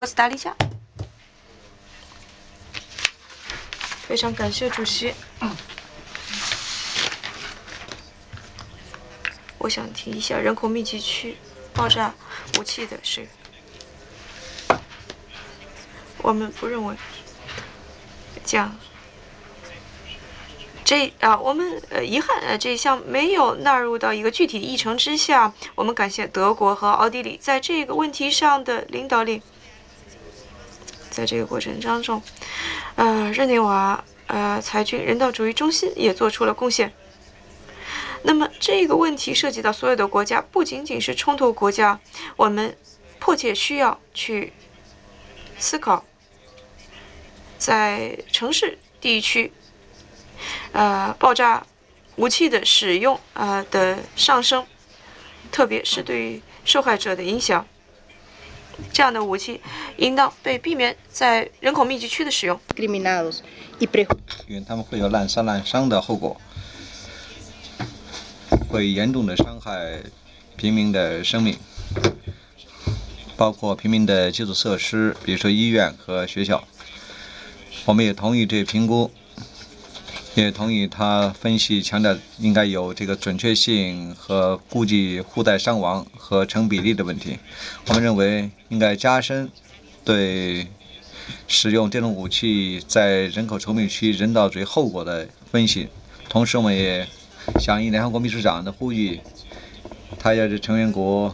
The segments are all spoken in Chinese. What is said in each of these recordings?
斯达黎加。非常感谢主席。我想提一下人口密集区爆炸武器的使用。我们不认为我们遗憾这一项没有纳入到一个具体议程之下。我们感谢德国和奥地利在这个问题上的领导力。在这个过程当中，日内瓦裁军人道主义中心也做出了贡献。那么这个问题涉及到所有的国家，不仅仅是冲突国家，我们迫切需要去思考，在城市地区，爆炸武器的使用的上升，特别是对于受害者的影响。这样的武器应当被避免在人口密集区的使用。 因为他们会有滥杀滥伤的后果，会严重的伤害平民的生命，包括平民的基础设施，比如说医院和学校。我们也同意这评估，也同意他分析强调应该有这个准确性和估计户代伤亡和成比例的问题。我们认为应该加深对使用这种武器在人口稠密区人道主义后果的分析。同时我们也响应联合国秘书长的呼吁，他要是成员国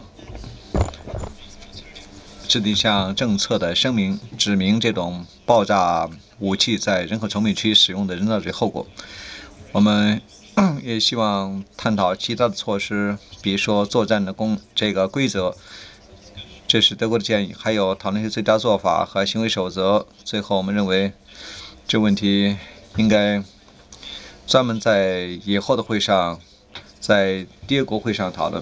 制定项政策的声明，指明这种爆炸武器在人口稠密区使用的人道主义后果。我们也希望探讨其他的措施，比如说作战的这个规则，这是德国的建议，还有讨论一些最佳做法和行为守则。最后，我们认为这问题应该专门在以后的会上，在第二国会上讨论。